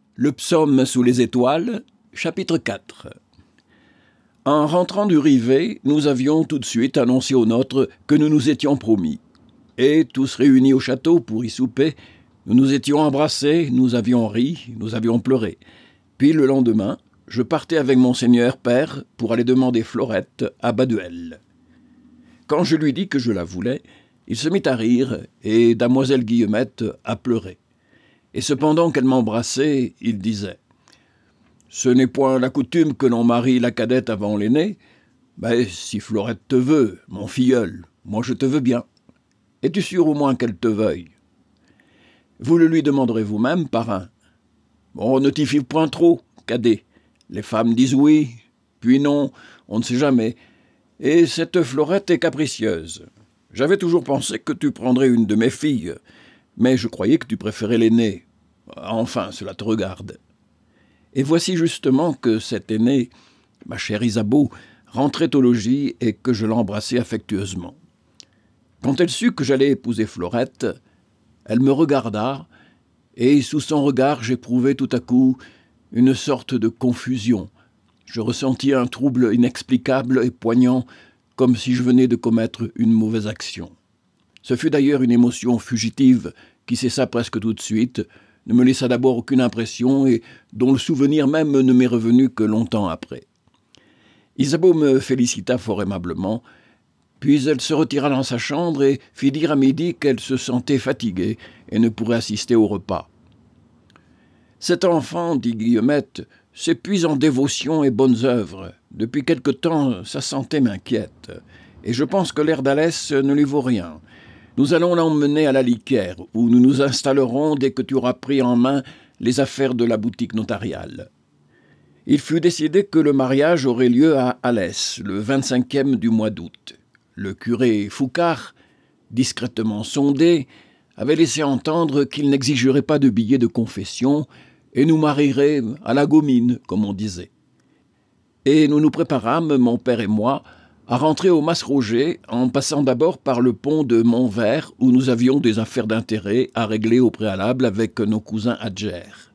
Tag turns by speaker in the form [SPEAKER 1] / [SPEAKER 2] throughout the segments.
[SPEAKER 1] Le psaume sous les étoiles, chapitre 4. En rentrant du Rivet, nous avions tout de suite annoncé aux nôtres que nous nous étions promis. Et tous réunis au château pour y souper, nous nous étions embrassés, nous avions ri, nous avions pleuré. Puis le lendemain, je partais avec monseigneur père pour aller demander Florette à Baduel. Quand je lui dis que je la voulais, il se mit à rire et damoiselle Guillemette à pleurer. Et cependant qu'elle m'embrassait, il disait « Ce n'est point la coutume que l'on marie la cadette avant l'aînée, mais si Florette te veut, mon filleul, moi je te veux bien. Es-tu sûr au moins qu'elle te veuille? Vous le lui demanderez vous-même, parrain. Bon, ne t'y fie point trop, cadet. Les femmes disent oui, puis non, on ne sait jamais. Et cette Florette est capricieuse. J'avais toujours pensé que tu prendrais une de mes filles, mais je croyais que tu préférais l'aînée. Enfin, cela te regarde. » Et voici justement que cette aînée, ma chère Isabeau, rentrait au logis et que je l'embrassai affectueusement. Quand elle sut que j'allais épouser Florette, elle me regarda, et sous son regard j'éprouvai tout à coup une sorte de confusion. Je ressentis un trouble inexplicable et poignant, comme si je venais de commettre une mauvaise action. Ce fut d'ailleurs une émotion fugitive qui cessa presque tout de suite, ne me laissa d'abord aucune impression et dont le souvenir même ne m'est revenu que longtemps après. Isabeau me félicita fort aimablement, puis elle se retira dans sa chambre et fit dire à midi qu'elle se sentait fatiguée et ne pourrait assister au repas. « Cet enfant, dit Guillemette, s'épuise en dévotion et bonnes œuvres. Depuis quelque temps, sa santé m'inquiète, et je pense que l'air d'Alès ne lui vaut rien. Nous allons l'emmener à la Liquaire, où nous nous installerons dès que tu auras pris en main les affaires de la boutique notariale. » Il fut décidé que le mariage aurait lieu à Alès, le 25e du mois d'août. Le curé Foucart, discrètement sondé, avait laissé entendre qu'il n'exigerait pas de billets de confession et nous marierait à la gomine, comme on disait. Et nous nous préparâmes, mon père et moi, à rentrer au Mas-Roger en passant d'abord par le pont de Montvert où nous avions des affaires d'intérêt à régler au préalable avec nos cousins Adjers.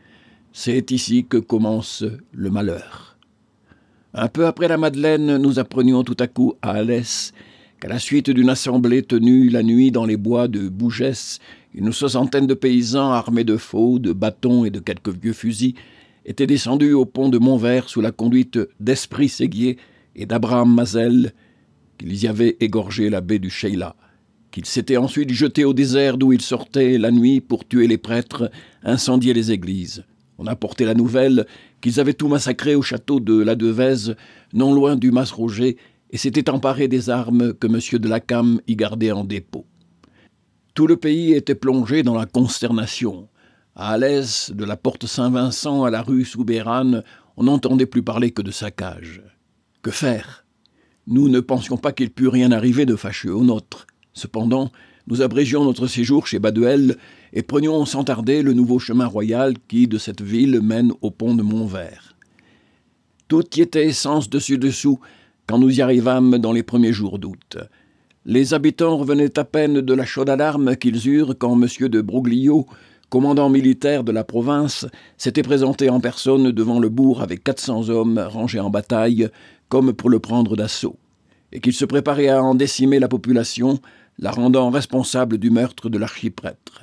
[SPEAKER 1] C'est ici que commence le malheur. Un peu après la Madeleine, nous apprenions tout à coup à Alès qu'à la suite d'une assemblée tenue la nuit dans les bois de Bougès, une soixantaine de paysans armés de faux, de bâtons et de quelques vieux fusils étaient descendus au pont de Montvert sous la conduite d'Esprit Séguier et d'Abraham Mazel, qu'ils y avaient égorgé l'abbé du Sheila, qu'ils s'étaient ensuite jetés au désert d'où ils sortaient la nuit pour tuer les prêtres, incendier les églises. On apportait la nouvelle qu'ils avaient tout massacré au château de la Devèze, non loin du Mas-Roger, et s'étaient emparés des armes que M. de Lacam y gardait en dépôt. Tout le pays était plongé dans la consternation. À Alès, de la porte Saint-Vincent à la rue Soubérane, on n'entendait plus parler que de saccage. Que faire? Nous ne pensions pas qu'il pût rien arriver de fâcheux au nôtre. Cependant, nous abrégions notre séjour chez Baduel et prenions sans tarder le nouveau chemin royal qui, de cette ville, mène au pont de Montvert. Tout y était sens dessus-dessous quand nous y arrivâmes dans les premiers jours d'août. Les habitants revenaient à peine de la chaude alarme qu'ils eurent quand M. de Broglio, commandant militaire de la province, s'était présenté en personne devant le bourg avec 400 hommes rangés en bataille, comme pour le prendre d'assaut, et qu'il se préparait à en décimer la population, la rendant responsable du meurtre de l'archiprêtre.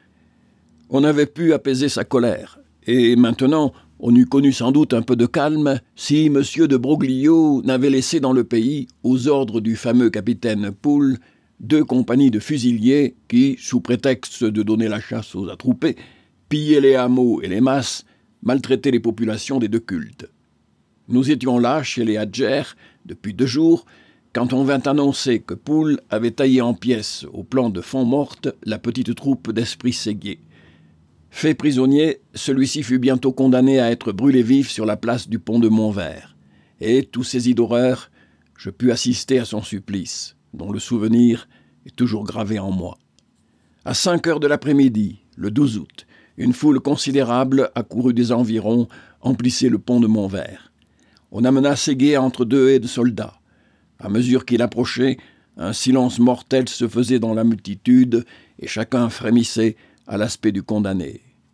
[SPEAKER 1] On avait pu apaiser sa colère, et maintenant on eût connu sans doute un peu de calme si M. de Broglio n'avait laissé dans le pays, aux ordres du fameux capitaine Poul, 2 compagnies de fusiliers qui, sous prétexte de donner la chasse aux attroupés, pillaient les hameaux et les masses, maltraitaient les populations des 2 cultes. Nous étions là, chez les Adjers, depuis 2 jours, quand on vint annoncer que Poul avait taillé en pièces, au plan de Font-Morte, la petite troupe d'Esprit Séguier. Fait prisonnier, celui-ci fut bientôt condamné à être brûlé vif sur la place du pont de Montvert. Et, tout saisi d'horreur, je pus assister à son supplice, dont le souvenir est toujours gravé en moi. À 5 heures de l'après-midi, le 12 août, une foule considérable, accourue des environs, emplissait le pont de Montvert. On amena Séguier entre 2 haies de soldats. À mesure qu'il approchait, un silence mortel se faisait dans la multitude et chacun frémissait à l'aspect du condamné.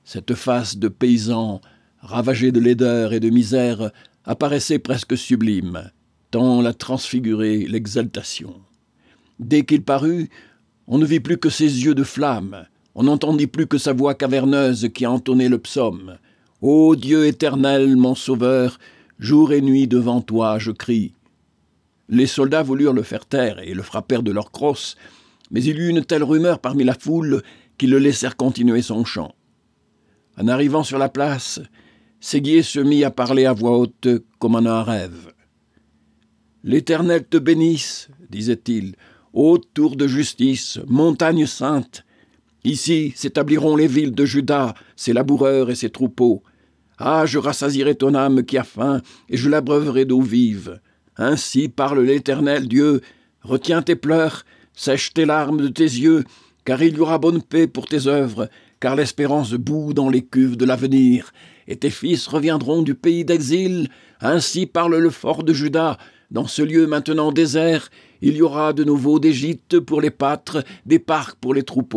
[SPEAKER 1] Cette face de paysan, ravagée de laideur et de misère, apparaissait presque sublime, tant la transfigurait l'exaltation. Dès qu'il parut, on ne vit plus que ses yeux de flamme, on n'entendit plus que sa voix caverneuse qui entonnait le psaume. « Ô Dieu éternel, mon sauveur, jour et nuit devant toi je crie. » Les soldats voulurent le faire taire et le frappèrent de leurs crosses, mais il y eut une telle rumeur parmi la foule qu'ils le laissèrent continuer son chant. En arrivant sur la place, Séguier se mit à parler à voix haute comme en un rêve. « L'Éternel te bénisse, disait-il, haute tour de justice, montagne sainte. Ici s'établiront les villes de Juda, ses laboureurs et ses troupeaux. Ah, je rassasierai ton âme qui a faim, et je l'abreuverai d'eau vive. Ainsi parle l'Éternel Dieu, retiens tes pleurs, sèche tes larmes de tes yeux, car il y aura bonne paix pour tes œuvres, car l'espérance bout dans les cuves de l'avenir, et tes fils reviendront du pays d'exil. Ainsi parle le fort de Juda, dans ce lieu maintenant désert, il y aura de nouveau des gîtes pour les pâtres, des parcs pour les troupeaux. »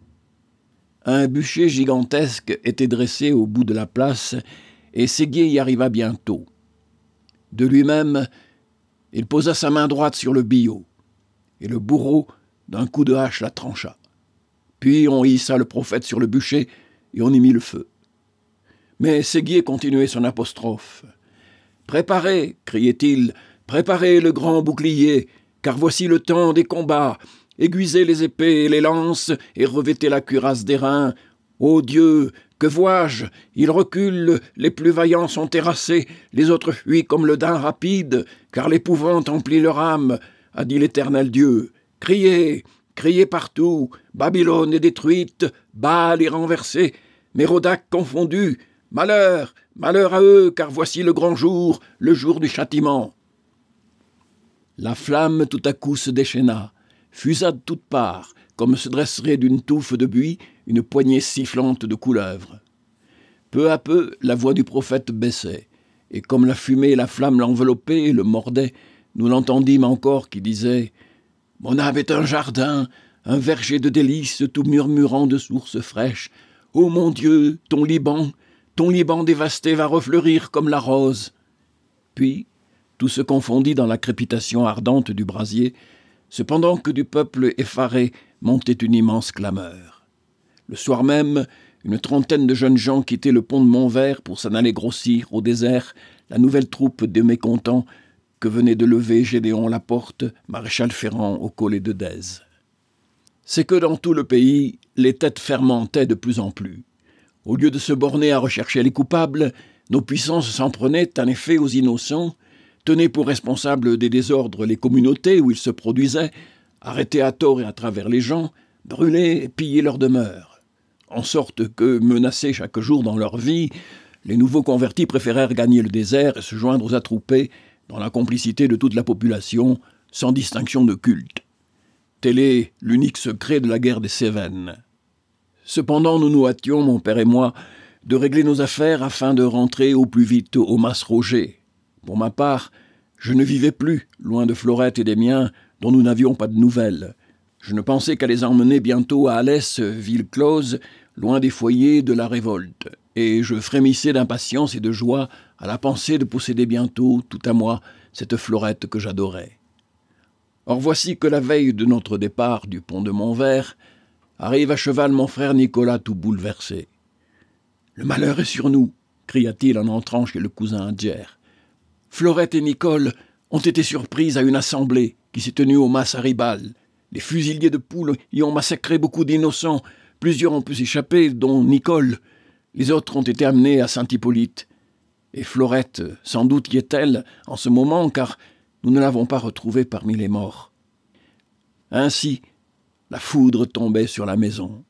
[SPEAKER 1] Un bûcher gigantesque était dressé au bout de la place, et Séguier y arriva bientôt. De lui-même, il posa sa main droite sur le billot, et le bourreau, d'un coup de hache, la trancha. Puis on hissa le prophète sur le bûcher, et on y mit le feu. Mais Séguier continuait son apostrophe. « Préparez, criait-il, préparez le grand bouclier, car voici le temps des combats. Aiguisez les épées et les lances, et revêtez la cuirasse d'airain. Ô Dieu, que vois-je? Ils reculent, les plus vaillants sont terrassés, les autres fuient comme le daim rapide, car l'épouvante emplit leur âme, a dit l'Éternel Dieu. Criez, criez partout, Babylone est détruite, Baal est renversé, Mérodach confondu. Malheur, malheur à eux, car voici le grand jour, le jour du châtiment. » La flamme tout à coup se déchaîna, fusa de toutes parts, comme se dresserait d'une touffe de buis une poignée sifflante de couleuvres. Peu à peu, la voix du prophète baissait, et comme la fumée et la flamme l'enveloppaient et le mordaient, nous l'entendîmes encore qui disait « Mon âme est un jardin, un verger de délices tout murmurant de sources fraîches. Ô mon Dieu, ton Liban dévasté va refleurir comme la rose. » Puis, tout se confondit dans la crépitation ardente du brasier, cependant que du peuple effaré montait une immense clameur. Le soir même, une trentaine de jeunes gens quittaient le pont de Montvert pour s'en aller grossir au désert la nouvelle troupe de mécontents que venait de lever Gédéon Laporte, maréchal Ferrand au collet de Dèze. C'est que dans tout le pays, les têtes fermentaient de plus en plus. Au lieu de se borner à rechercher les coupables, nos puissances s'en prenaient en effet aux innocents, tenaient pour responsables des désordres les communautés où ils se produisaient, arrêtaient à tort et à travers les gens, brûlaient et pillaient leurs demeures. En sorte que, menacés chaque jour dans leur vie, les nouveaux convertis préférèrent gagner le désert et se joindre aux attroupés dans la complicité de toute la population, sans distinction de culte. Tel est l'unique secret de la guerre des Cévennes. Cependant, nous nous hâtions, mon père et moi, de régler nos affaires afin de rentrer au plus vite au Mas-Roger. Pour ma part, je ne vivais plus, loin de Florette et des miens, dont nous n'avions pas de nouvelles. Je ne pensais qu'à les emmener bientôt à Alès, ville close, loin des foyers de la révolte, et je frémissais d'impatience et de joie à la pensée de posséder bientôt, tout à moi, cette Florette que j'adorais. Or voici que la veille de notre départ du pont de Montvert, arrive à cheval mon frère Nicolas tout bouleversé. « Le malheur est sur nous !» cria-t-il en entrant chez le cousin Adjer. Florette et Nicole ont été surprises à une assemblée qui s'est tenue au mas Haribal. Les fusiliers de Poule y ont massacré beaucoup d'innocents. Plusieurs ont pu s'échapper, dont Nicole. Les autres ont été amenés à Saint-Hippolyte. Et Florette, sans doute y est-elle en ce moment, car nous ne l'avons pas retrouvée parmi les morts. Ainsi, la foudre tombait sur la maison.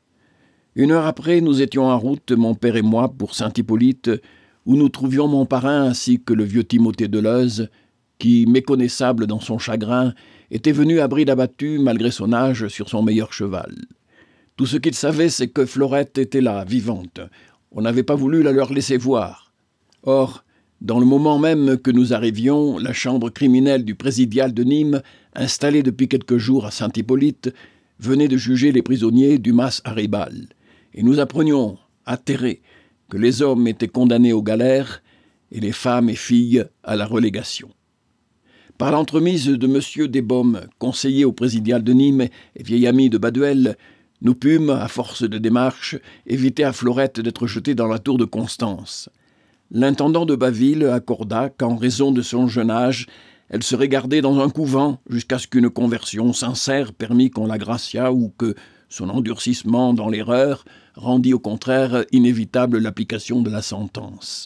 [SPEAKER 1] 1 heure après, nous étions en route, mon père et moi, pour Saint-Hippolyte, où nous trouvions mon parrain ainsi que le vieux Timothée Deleuze, qui, méconnaissable dans son chagrin, était venu à bride abattue, malgré son âge, sur son meilleur cheval. Tout ce qu'il savait, c'est que Florette était là, vivante. On n'avait pas voulu la leur laisser voir. Or, dans le moment même que nous arrivions, la chambre criminelle du présidial de Nîmes, installée depuis quelques jours à Saint-Hippolyte, venait de juger les prisonniers du mas Haribal. Et nous apprenions, atterré, que les hommes étaient condamnés aux galères et les femmes et filles à la relégation. Par l'entremise de M. Desbaumes, conseiller au présidial de Nîmes et vieil ami de Baduel, nous pûmes, à force de démarches, éviter à Florette d'être jetée dans la tour de Constance. L'intendant de Baville accorda qu'en raison de son jeune âge, elle serait gardée dans un couvent jusqu'à ce qu'une conversion sincère permît qu'on la graciât ou que son endurcissement dans l'erreur rendit au contraire inévitable l'application de la sentence.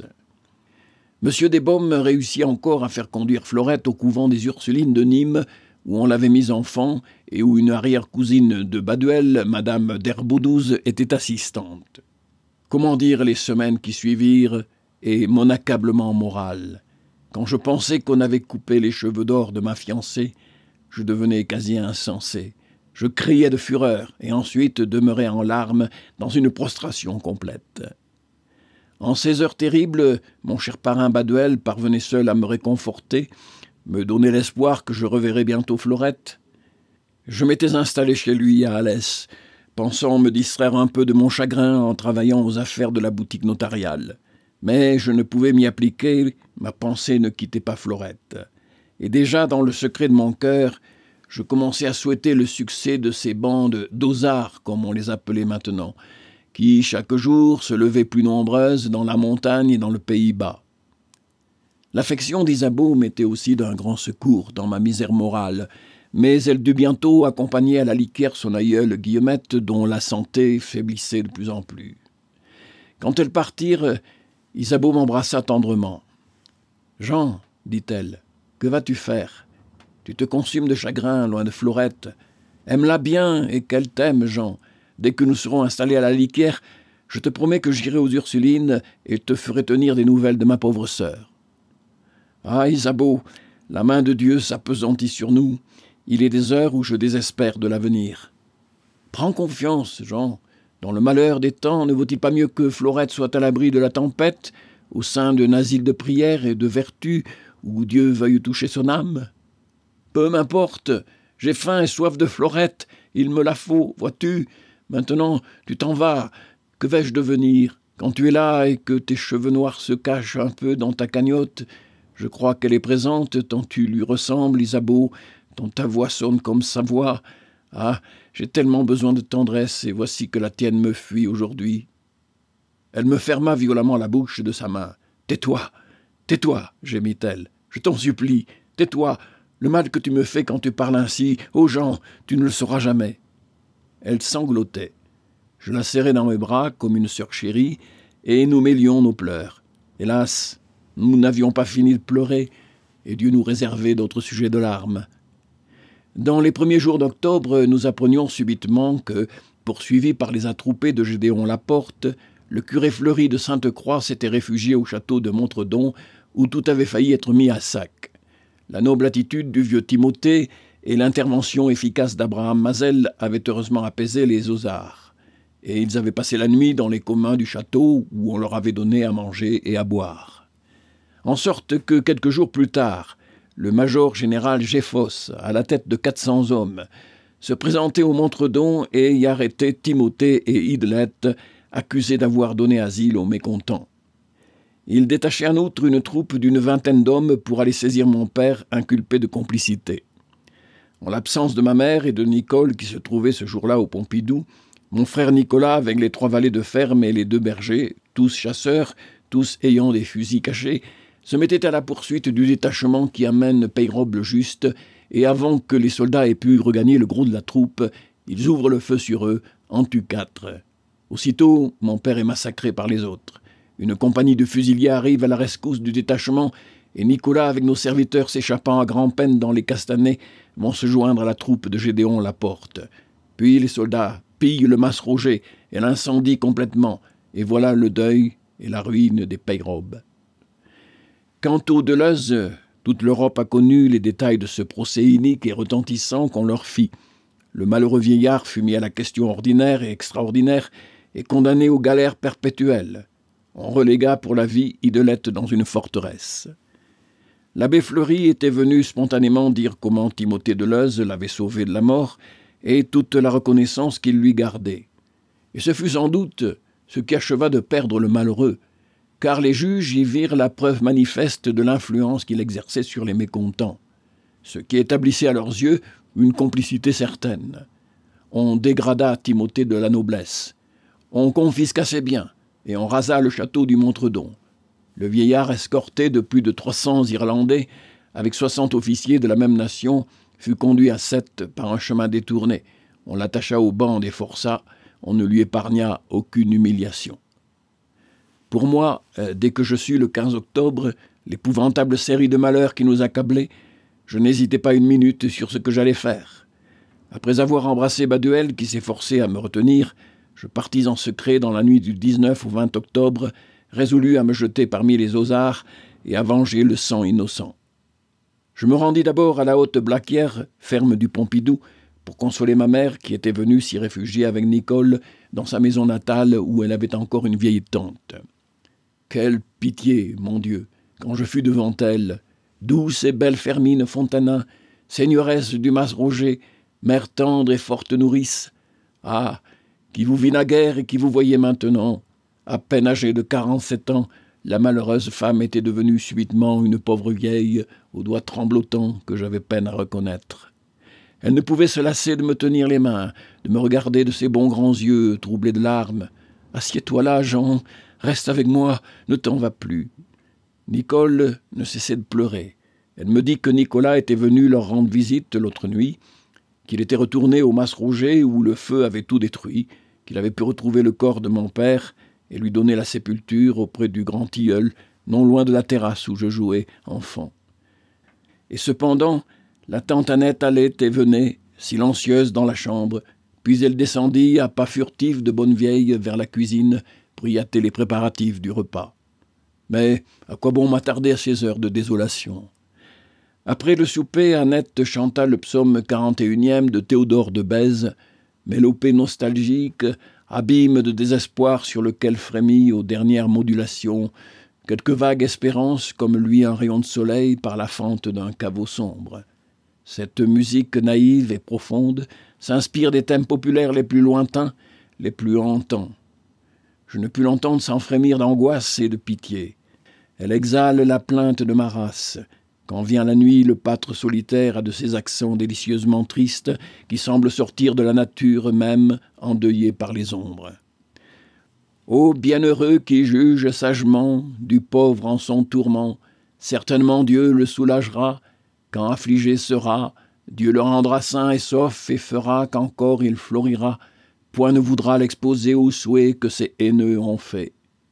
[SPEAKER 1] M. Desbaumes réussit encore à faire conduire Florette au couvent des Ursulines de Nîmes, où on l'avait mise enfant et où une arrière-cousine de Baduel, Madame d'Herbaudouz, était assistante. Comment dire les semaines qui suivirent et mon accablement moral. Quand je pensais qu'on avait coupé les cheveux d'or de ma fiancée, je devenais quasi insensé. Je criais de fureur et ensuite demeurais en larmes dans une prostration complète. En ces heures terribles, mon cher parrain Baduel parvenait seul à me réconforter, me donner l'espoir que je reverrais bientôt Florette. Je m'étais installé chez lui à Alès, pensant me distraire un peu de mon chagrin en travaillant aux affaires de la boutique notariale. Mais je ne pouvais m'y appliquer, ma pensée ne quittait pas Florette. Et déjà dans le secret de mon cœur, je commençais à souhaiter le succès de ces bandes d'osards, comme on les appelait maintenant, qui, chaque jour, se levaient plus nombreuses dans la montagne et dans le pays bas. L'affection d'Isabeau m'était aussi d'un grand secours dans ma misère morale, mais elle dut bientôt accompagner à la litière son aïeule Guillemette, dont la santé faiblissait de plus en plus. Quand elles partirent, Isabeau m'embrassa tendrement. « Jean, dit-elle, que vas-tu faire ? Tu te consumes de chagrin, loin de Florette. Aime-la bien et qu'elle t'aime, Jean. Dès que nous serons installés à la litière, je te promets que j'irai aux Ursulines et te ferai tenir des nouvelles de ma pauvre sœur. » Ah, Isabeau, la main de Dieu s'appesantit sur nous. Il est des heures où je désespère de l'avenir. Prends confiance, Jean. Dans le malheur des temps, ne vaut-il pas mieux que Florette soit à l'abri de la tempête, au sein d'un asile de prière et de vertu, où Dieu veuille toucher son âme ? Peu m'importe, j'ai faim et soif de Florette, il me la faut, vois-tu. Maintenant, tu t'en vas. Que vais-je devenir ? Quand tu es là et que tes cheveux noirs se cachent un peu dans ta cagnotte, je crois qu'elle est présente, tant tu lui ressembles, Isabeau, tant ta voix sonne comme sa voix. Ah, j'ai tellement besoin de tendresse, et voici que la tienne me fuit aujourd'hui. » Elle me ferma violemment la bouche de sa main. « Tais-toi, tais-toi, gémit-elle. Je t'en supplie, tais-toi. Le mal que tu me fais quand tu parles ainsi, ô Jean, tu ne le sauras jamais. » Elle sanglotait. Je la serrai dans mes bras comme une sœur chérie, et nous mêlions nos pleurs. Hélas, nous n'avions pas fini de pleurer, et Dieu nous réservait d'autres sujets de larmes. Dans les premiers jours d'octobre, nous apprenions subitement que, poursuivi par les attroupés de Gédéon Laporte, le curé Fleury de Sainte-Croix s'était réfugié au château de Montredon, où tout avait failli être mis à sac. La noble attitude du vieux Timothée et l'intervention efficace d'Abraham Mazel avaient heureusement apaisé les osards. Et ils avaient passé la nuit dans les communs du château, où on leur avait donné à manger et à boire. En sorte que, quelques jours plus tard, le major général Géphos, à la tête de 400 hommes, se présentait au Montredon et y arrêtait Timothée et Idlette, accusés d'avoir donné asile aux mécontents. Il détachait en outre une troupe d'une 20aine d'hommes pour aller saisir mon père inculpé de complicité. En l'absence de ma mère et de Nicole qui se trouvait ce jour-là au Pompidou, mon frère Nicolas, avec les 3 valets de ferme et les 2 bergers, tous chasseurs, tous ayant des fusils cachés, se mettait à la poursuite du détachement qui amène Peyrobe le Juste, et avant que les soldats aient pu regagner le gros de la troupe, ils ouvrent le feu sur eux, en tuent 4. Aussitôt, mon père est massacré par les autres. Une compagnie de fusiliers arrive à la rescousse du détachement, et Nicolas, avec nos serviteurs s'échappant à grand-peine dans les castanets, vont se joindre à la troupe de Gédéon Laporte. Puis les soldats pillent le mas Roger et l'incendient complètement, et voilà le deuil et la ruine des Peyrobes. Quant aux Deleuze, toute l'Europe a connu les détails de ce procès inique et retentissant qu'on leur fit. Le malheureux vieillard fut mis à la question ordinaire et extraordinaire et condamné aux galères perpétuelles. On relégua pour la vie Idlette dans une forteresse. L'abbé Fleury était venu spontanément dire comment Timothée Deleuze l'avait sauvé de la mort et toute la reconnaissance qu'il lui gardait. Et ce fut sans doute ce qui acheva de perdre le malheureux, car les juges y virent la preuve manifeste de l'influence qu'il exerçait sur les mécontents, ce qui établissait à leurs yeux une complicité certaine. On dégrada Timothée de la noblesse, on confisqua ses biens, et on rasa le château du Montredon. Le vieillard, escorté de plus de 300 Irlandais, avec 60 officiers de la même nation, fut conduit à Sète par un chemin détourné. On l'attacha au banc des forçats, on ne lui épargna aucune humiliation. Pour moi, dès que je sus le 15 octobre l'épouvantable série de malheurs qui nous accablait, je n'hésitai pas une minute sur ce que j'allais faire. Après avoir embrassé Baduel, qui s'efforçait à me retenir, je partis en secret dans la nuit du 19 au 20 octobre, résolu à me jeter parmi les osards et à venger le sang innocent. Je me rendis d'abord à la haute Blaquière, ferme du Pompidou, pour consoler ma mère qui était venue s'y réfugier avec Nicole dans sa maison natale où elle avait encore une vieille tante. Quelle pitié, mon Dieu, quand je fus devant elle, douce et belle Fermine Fontana, seigneuresse du Mas-Roger, mère tendre et forte nourrice. Ah, qui vous vit naguère et qui vous voyez maintenant. À peine âgée de 47 ans, la malheureuse femme était devenue subitement une pauvre vieille, aux doigts tremblotants que j'avais peine à reconnaître. Elle ne pouvait se lasser de me tenir les mains, de me regarder de ses bons grands yeux troublés de larmes. « Assieds-toi là, Jean, reste avec moi, ne t'en va plus. » Nicole ne cessait de pleurer. Elle me dit que Nicolas était venu leur rendre visite l'autre nuit, qu'il était retourné au Mas-Roger où le feu avait tout détruit, qu'il avait pu retrouver le corps de mon père et lui donner la sépulture auprès du grand tilleul, non loin de la terrasse où je jouais, enfant. Et cependant, la tante Annette allait et venait, silencieuse dans la chambre, puis elle descendit à pas furtifs de bonne vieille vers la cuisine pour y hâter les préparatifs du repas. Mais à quoi bon m'attarder à ces heures de désolation? Après le souper, Annette chanta le psaume 41e de Théodore de Bèze, mélopée nostalgique, abîme de désespoir sur lequel frémit aux dernières modulations quelque vague espérance comme luit un rayon de soleil par la fente d'un caveau sombre. Cette musique naïve et profonde s'inspire des thèmes populaires les plus lointains, les plus hantants. Je ne pus l'entendre sans frémir d'angoisse et de pitié. Elle exhale la plainte de ma race. Quand vient la nuit, le pâtre solitaire a de ces accents délicieusement tristes qui semblent sortir de la nature même, endeuillée par les ombres. Ô bienheureux qui juge sagement du pauvre en son tourment, certainement Dieu le soulagera, quand affligé sera, Dieu le rendra sain et sauf et fera qu'encore il florira, point ne voudra l'exposer aux souhaits que ses haineux ont fait.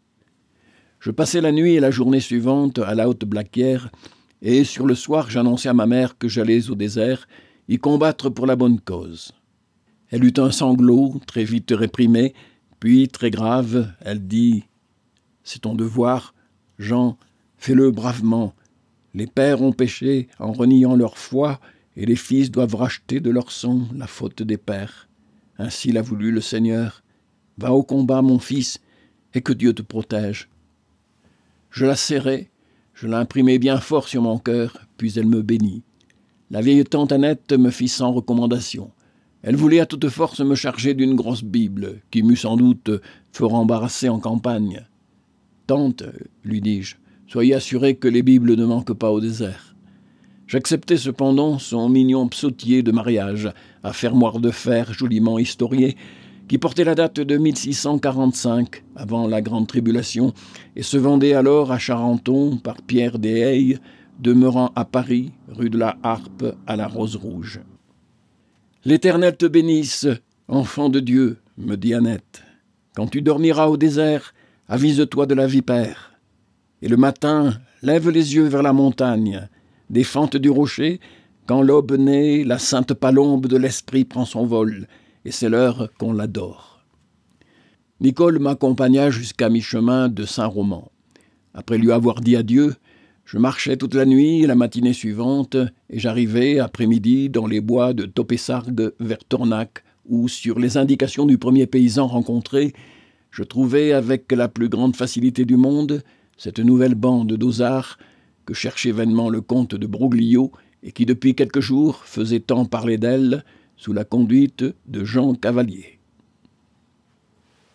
[SPEAKER 1] Je passai la nuit et la journée suivante à la haute Blaquière, et sur le soir j'annonçai à ma mère que j'allais au désert y combattre pour la bonne cause. Elle eut un sanglot, très vite réprimé, puis, très grave, elle dit « C'est ton devoir, Jean, fais-le bravement. Les pères ont péché en reniant leur foi, et les fils doivent racheter de leur sang la faute des pères. Ainsi l'a voulu le Seigneur. Va au combat, mon fils, et que Dieu te protège. » Je la serrai, je l'imprimai bien fort sur mon cœur, puis elle me bénit. La vieille tante Annette me fit sans recommandation. Elle voulait à toute force me charger d'une grosse Bible, qui m'eût sans doute fort embarrassé en campagne. « Tante, lui dis-je, soyez assurée que les Bibles ne manquent pas au désert. » J'acceptai cependant son mignon psautier de mariage, à fermoir de fer joliment historié, qui portait la date de 1645, avant la Grande Tribulation, et se vendait alors à Charenton par Pierre des Hayes, demeurant à Paris, rue de la Harpe, à la Rose Rouge. « L'Éternel te bénisse, enfant de Dieu, me dit Annette. Quand tu dormiras au désert, avise-toi de la vipère. Et le matin, lève les yeux vers la montagne. Des fentes du rocher, quand l'aube naît, la sainte palombe de l'esprit prend son vol, et c'est l'heure qu'on l'adore. » Nicole m'accompagna jusqu'à mi-chemin de Saint-Roman. Après lui avoir dit adieu, je marchai toute la nuit et la matinée suivante, et j'arrivai, après-midi, dans les bois de Topessargues vers Tornac, où, sur les indications du premier paysan rencontré, je trouvai avec la plus grande facilité du monde cette nouvelle bande d'osards que cherchait vainement le comte de Broglio et qui, depuis quelques jours, faisait tant parler d'elle sous la conduite de Jean Cavalier.